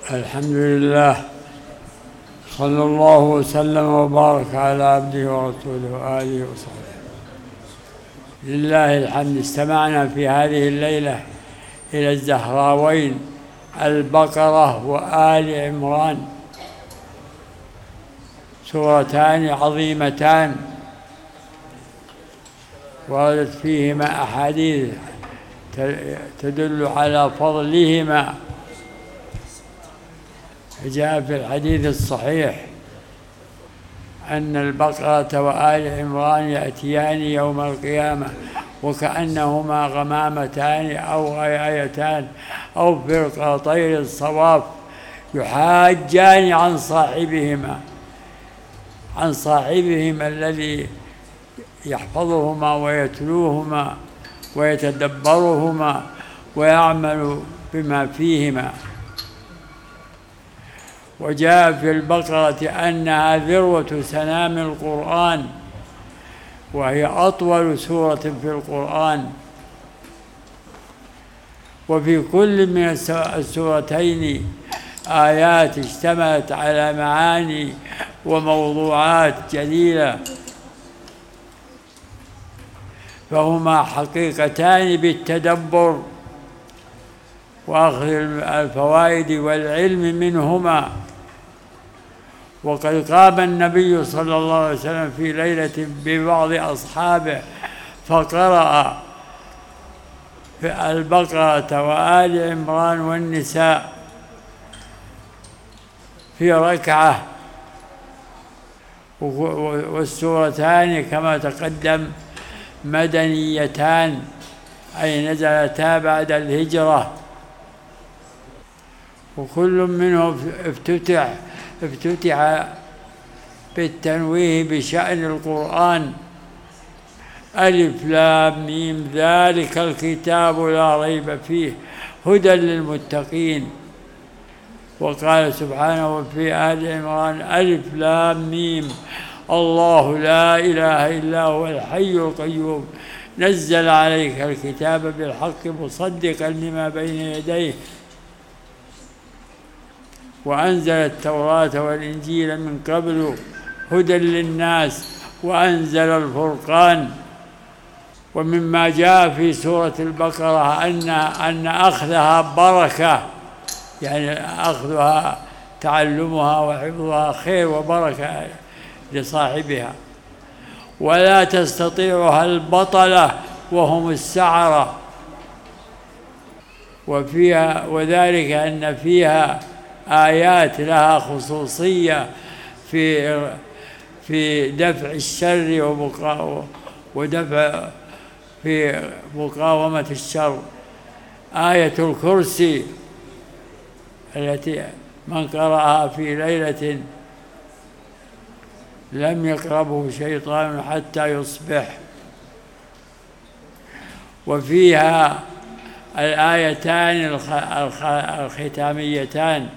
الحمد لله، صلى الله وسلم وبارك على عبده ورسوله وآله وصحبه. لله الحمد. استمعنا في هذه الليلة إلى الزهراوين البقرة وآل عمران، سورتان عظيمتان وردت فيهما أحاديث تدل على فضلهما. جاء في الحديث الصحيح أن البقرة وآل عمران يأتيان يوم القيامة وكأنهما غمامتان أو غيايتان أو فرق طير الصواف، يحاجان عن صاحبهما الذي يحفظهما ويتلوهما ويتدبرهما ويعمل بما فيهما. وجاء في البقرة أنها ذروة سنام القرآن، وهي أطول سورة في القرآن، وفي كل من السورتين آيات اشتملت على معاني وموضوعات جليلة، فهما حقيقتان بالتدبر وأخذ الفوائد والعلم منهما. وقد قام النبي صلى الله عليه وسلم في ليلة ببعض أصحابه فقرأ في البقرة وآل عمران والنساء في ركعة، والسورتان كما تقدم مدنيتان، أي نزلتا بعد الهجرة، وكل منهم افتتح بالتنويه بشأن القرآن: ألف لام ميم ذلك الكتاب لا ريب فيه هدى للمتقين. وقال سبحانه في آل عمران: ألف لام ميم الله لا إله إلا هو الحي القيوم نزل عليك الكتاب بالحق مصدقا لما بين يديه وأنزل التوراة والإنجيل من قبل هدى للناس وأنزل الفرقان. ومما جاء في سورة البقرة أن أخذها بركة، يعني أخذها تعلمها وحفظها خير وبركة لصاحبها، ولا تستطيعها البطلة وهم السعرة. وذلك أن فيها آيات لها خصوصية في دفع الشر ودفع في مقاومة الشر. آية الكرسي التي من قرأها في ليلة لم يقربه شيطان حتى يصبح. وفيها الآيتان الختاميتان: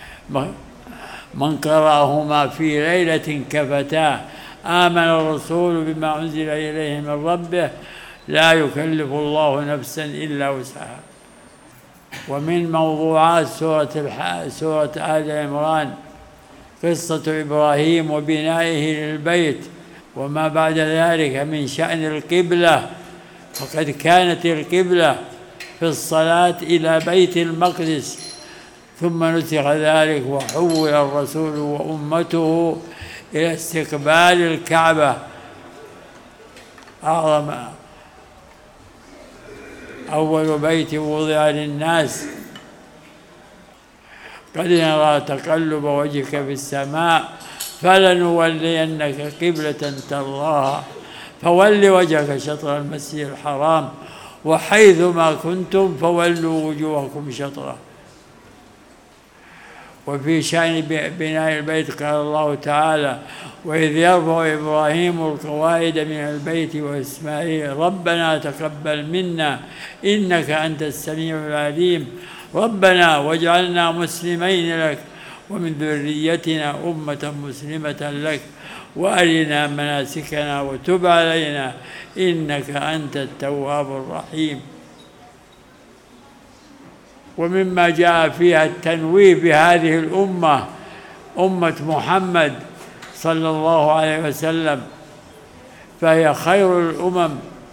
من قرأهما في ليلة كفتاه، آمن الرسول بما أنزل إليه من ربه لا يكلف الله نفسا إلا وسعها. ومن موضوعات سورة آل عمران قصة إبراهيم وبنائه للبيت وما بعد ذلك من شأن القبلة، فقد كانت القبلة في الصلاة إلى بيت المقدس، ثم نسخ ذلك وحول الرسول وأمته إلى استقبال الكعبة، أول بيت وضع للناس. قد نرى تقلب وجهك في السماء فلنولينك قبلة ترضاها فول وجهك شطر المسجد الحرام وحيثما كنتم فولوا وجوهكم شطره. وفي شأن بناء البيت قال الله تعالى: وإذ يرفع إبراهيم القواعد من البيت وإسماعيل ربنا تقبل منا إنك أنت السميع العليم ربنا واجعلنا مسلمين لك ومن ذريتنا أمة مسلمة لك وأرنا مناسكنا وتب علينا إنك أنت التواب الرحيم. ومما جاء فيها التنويه بهذه الأمة، أمة محمد صلى الله عليه وسلم، فهي خير الأمم.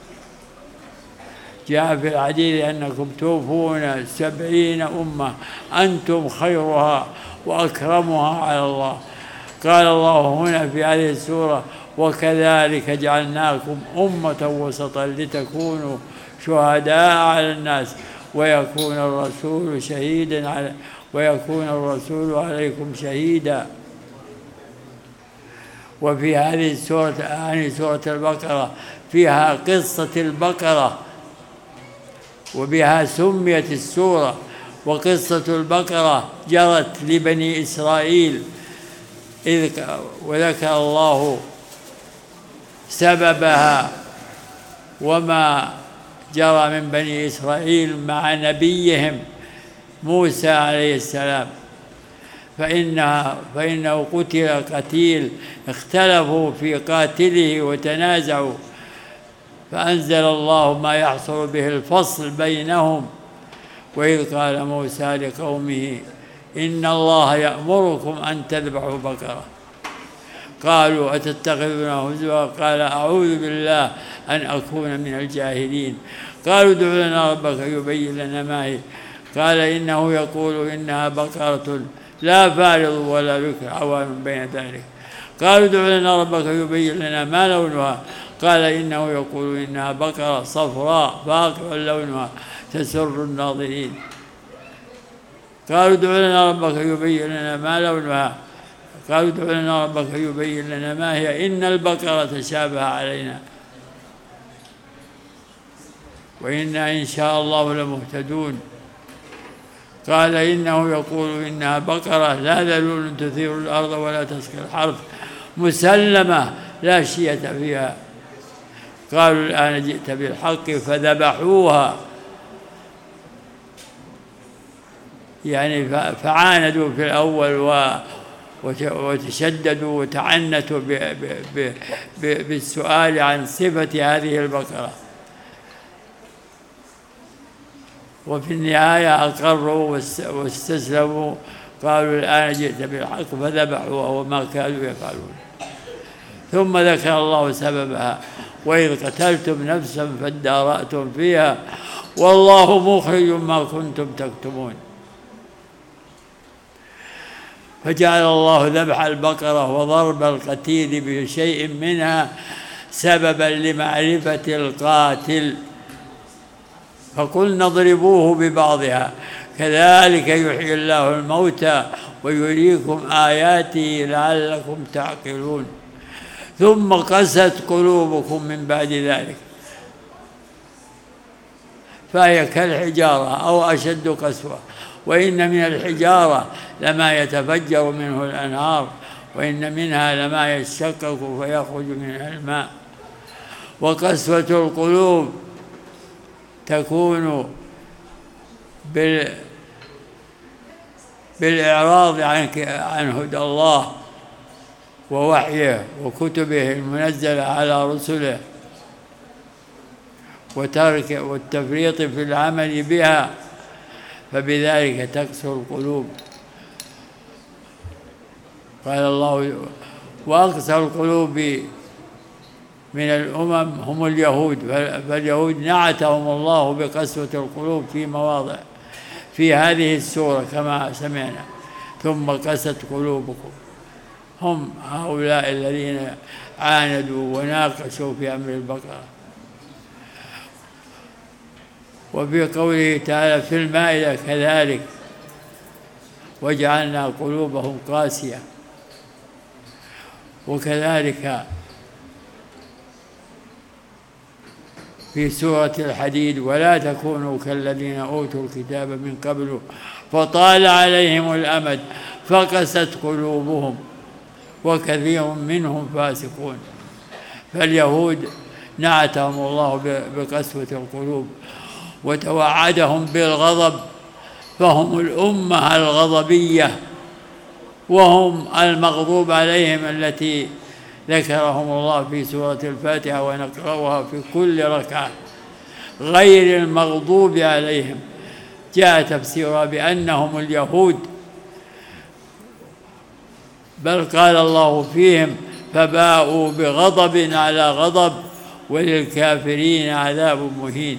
جاء في الحديث أنكم توفون 70 أمة أنتم خيرها وأكرمها على الله. قال الله هنا في هذه السورة: وكذلك جعلناكم أمة وسطا لتكونوا شهداء على الناس ويكون الرسول عليكم شهيدا. وفي هذه السورة سورة البقرة فيها قصة البقرة، وبها سميت السورة. وقصة البقرة جرت لبني إسرائيل، وذكر الله سببها وما جرى من بني إسرائيل مع نبيهم موسى عليه السلام، فإنه قتل قتيل، اختلفوا في قاتله وتنازعوا، فأنزل الله ما يحصل به الفصل بينهم. وإذ قال موسى لقومه: إن الله يأمركم أن تذبحوا بقرة. قالوا: أتتخذنا هزوا؟ قال: أعوذ بالله أن أكون من الجاهلين. قالوا: ادع لنا ربك يبين لنا ما هي. قال: إنه يقول إنها بقرة لا فارض ولا بكر عوان بين ذلك. قالوا: ادع لنا ربك يبين لنا ما لونها. قال: إنه يقول إنها بقرة صفراء فاقع لونها تسر الناظرين. قالوا: ادع لنا ربك يبين لنا ما لونها. قالوا: ادع لنا ربك يبين لنا ما هي إن البقرة تشابه علينا وإنا إن شاء الله لمهتدون. قال: إنه يقول إنها بقرة لا ذلول تثير الأرض ولا تسقي الحرث مسلمة لا شية فيها. قالوا: الآن جئت بالحق، فذبحوها، يعني فعاندوا في الأول وتشددوا وتعنتوا بالسؤال عن صفة هذه البقرة، وفي النهاية أقروا واستسلموا. قالوا: الآن جئت بالحق، فذبحوها وما كانوا يفعلون. ثم ذكر الله سببها: وإذ قتلتم نفسا فادارأتم فيها والله مخرج ما كنتم تكتمون. فجعل الله ذبح البقرة وضرب القتيل بشيء منها سببا لمعرفة القاتل، فقلنا اضربوه ببعضها كذلك يحيي الله الموتى ويريكم آياته لعلكم تعقلون. ثم قست قلوبكم من بعد ذلك فهي كالحجارة أو أشد قسوة، وإن من الحجارة لما يتفجر منه الأنهار وإن منها لما يشقق فيخرج منها الماء. وقسوة القلوب تكون بالإعراض عن هدى الله ووحيه وكتبه المنزلة على رسله وترك والتفريط في العمل بها، فبذلك تقسو القلوب. قال الله: وأقسى القلوب من الأمم هم اليهود. فاليهود نعتهم الله بقسوة القلوب في مواضع في هذه السورة كما سمعنا: ثم قست قلوبكم. هم هؤلاء الذين عاندوا وناقشوا في أمر البقرة. وفي قوله تعالى في المائدة كذلك: وجعلنا قلوبهم قاسية. وكذلك في سورة الحديد: ولا تكونوا كالذين أوتوا الكتاب من قبل فطال عليهم الأمد فقست قلوبهم وكثير منهم فاسقون. فاليهود نعتهم الله بقسوة القلوب وتوعدهم بالغضب، فهم الأمة الغضبية وهم المغضوب عليهم التي ذكرهم الله في سورة الفاتحة ونقرأها في كل ركعة، غير المغضوب عليهم. جاء تفسيرها بأنهم اليهود، بل قال الله فيهم فباءوا بغضب على غضب وللكافرين عذاب مهين.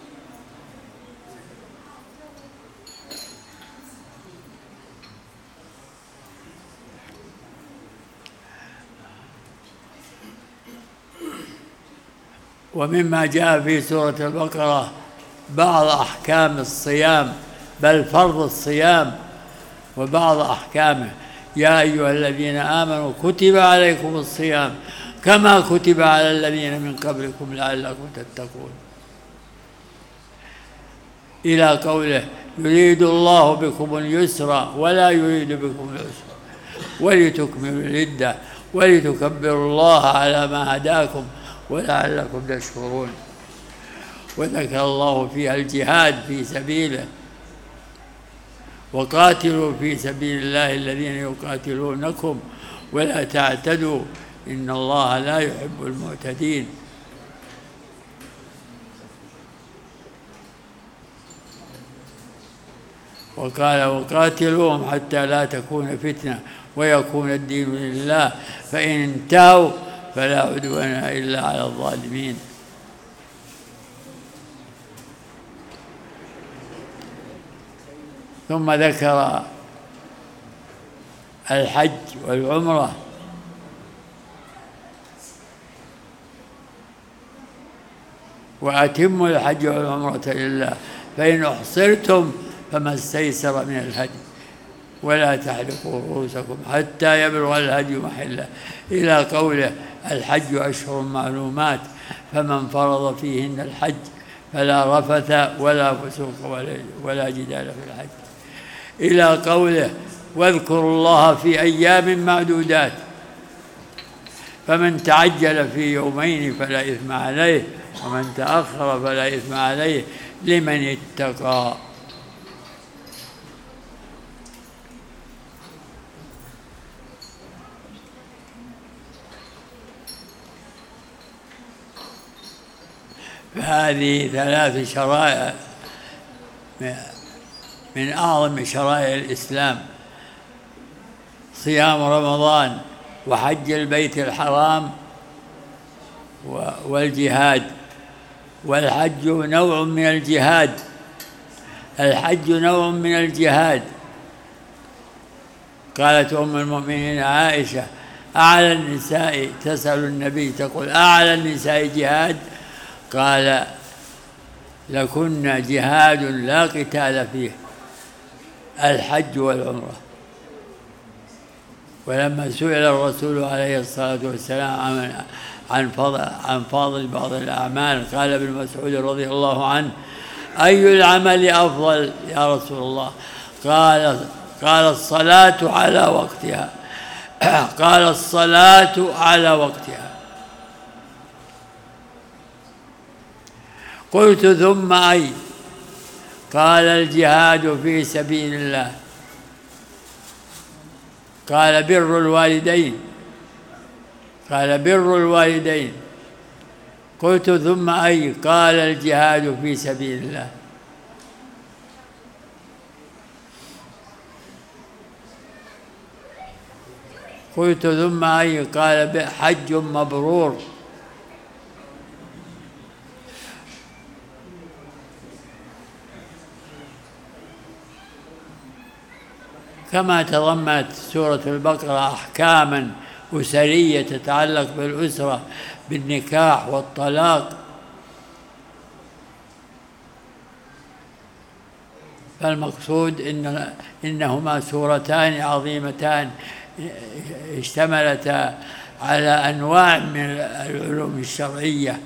ومما جاء في سورة البقرة بعض أحكام الصيام، بل فرض الصيام وبعض أحكامه. يا أيها الذين آمنوا كتب عليكم الصيام كما كتب على الذين من قبلكم لعلكم تتقون، إلى قوله يريد الله بكم اليسر ولا يريد بكم العسر ولتكملوا العدة ولتكبروا الله على ما هداكم ولعلكم تشكرون. وذكر الله فيها الجهاد في سبيله، وقاتلوا في سبيل الله الذين يقاتلونكم ولا تعتدوا إن الله لا يحب المعتدين. وقال وقاتلوهم حتى لا تكون فتنة ويكون الدين لله فإن انتهوا فلا عدوان إلا على الظالمين. ثم ذكر الحج والعمرة، وأتموا الحج والعمرة لله فإن أحصرتم فما استيسر من الهدي ولا تحلقوا رؤوسكم حتى يبلغ الهدي محله، إلى قوله الحج أشهر معلومات فمن فرض فيهن الحج فلا رفث ولا فسوق ولا جدال في الحج، إلى قوله واذكروا الله في أيام معدودات فمن تعجل في يومين فلا إثم عليه ومن تأخر فلا إثم عليه لمن اتقى. فهذه 3 شرائع من أعظم شرائع الإسلام: صيام رمضان وحج البيت الحرام والجهاد. والحج نوع من الجهاد، الحج نوع من الجهاد. قالت أم المؤمنين عائشة أعلى النساء، تسأل النبي تقول أعلى النساء جهاد؟ قال لكن جهاد لا قتال فيه، الحج والعمرة. ولما سئل الرسول عليه الصلاة والسلام عن فضل بعض الأعمال قال ابن مسعود رضي الله عنه أي العمل أفضل يا رسول الله؟ قال الصلاة على وقتها. قال الصلاة على وقتها. قلت ثم أي؟ قال الجهاد في سبيل الله. قال بر الوالدين. قال بر الوالدين. قلت ثم أي؟ قال الجهاد في سبيل الله. قلت ثم أي؟ قال حج مبرور. كما تضمنت سورة البقرة أحكاما أسرية تتعلق بالأسرة بالنكاح والطلاق، فالمقصود إنهما سورتان عظيمتان اشتملتا على أنواع من العلوم الشرعية.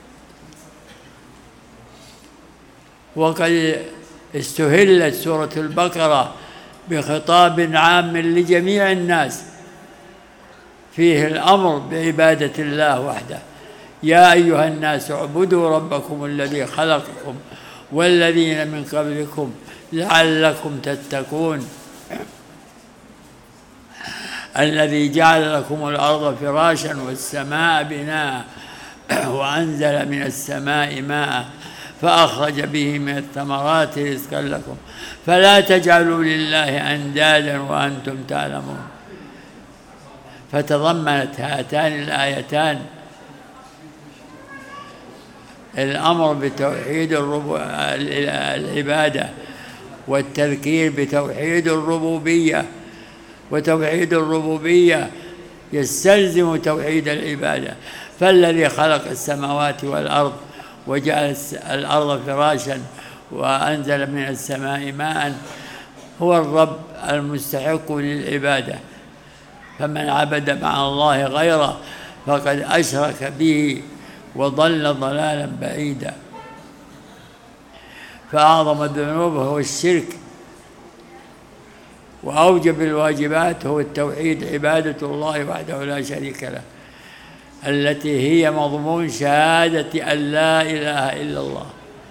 وقد استهلت سورة البقرة بخطاب عام لجميع الناس فيه الأمر بعبادة الله وحده: يا أيها الناس اعبدوا ربكم الذي خلقكم والذين من قبلكم لعلكم تتقون، الذي جعل لكم الأرض فراشا والسماء بناء وأنزل من السماء ماء فأخرج به من الثمرات رزقا لكم فلا تجعلوا لله أندادا وأنتم تعلمون. فتضمنت هاتان الآيتان الأمر بتوحيد العبادة والتذكير بتوحيد الربوبية، وتوحيد الربوبية يستلزم توحيد العبادة. فالذي خلق السماوات والأرض وجعل الأرض فراشا وأنزل من السماء ماء هو الرب المستحق للعبادة، فمن عبد مع الله غيره فقد أشرك به وضل ضلالا بعيدا. فأعظم الذنوب هو الشرك، وأوجب الواجبات هو التوحيد، عبادة الله وحده لا شريك له، التي هي مضمون شهادة أن لا إله إلا الله.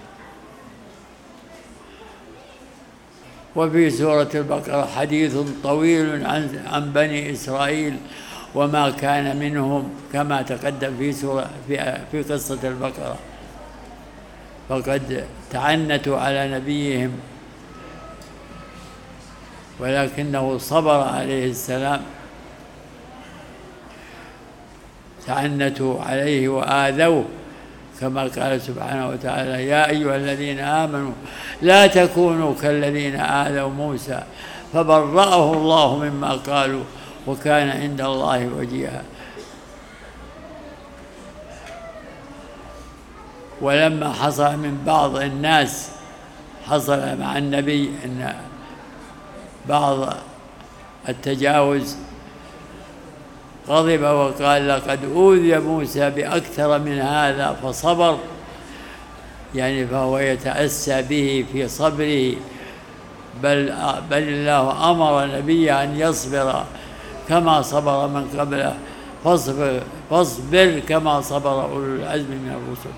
وفي سورة البقرة حديث طويل عن بني إسرائيل وما كان منهم كما تقدم في قصة البقرة. فقد تعنتوا على نبيهم ولكنه صبر عليه السلام، تعنتوا عليه وآذوه كما قال سبحانه وتعالى: يا أيها الذين آمنوا لا تكونوا كالذين آذوا موسى فبرأه الله مما قالوا وكان عند الله وجيها. ولما حصل من بعض الناس حصل مع النبي أن بعض التجاوز غضب وقال: لقد أوذي موسى بأكثر من هذا فصبر، يعني فهو يتأسى به في صبره، بل الله أمر نبيه أن يصبر كما صبر من قبله، فاصبر كما صبر أولو العزم من الرسل.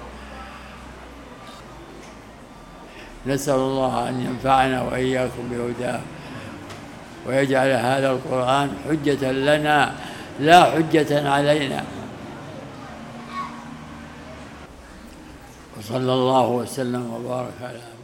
نسأل الله أن ينفعنا وإياكم بهداه ويجعل هذا القرآن حجة لنا لا حجة علينا. وصلى الله وسلم وبارك على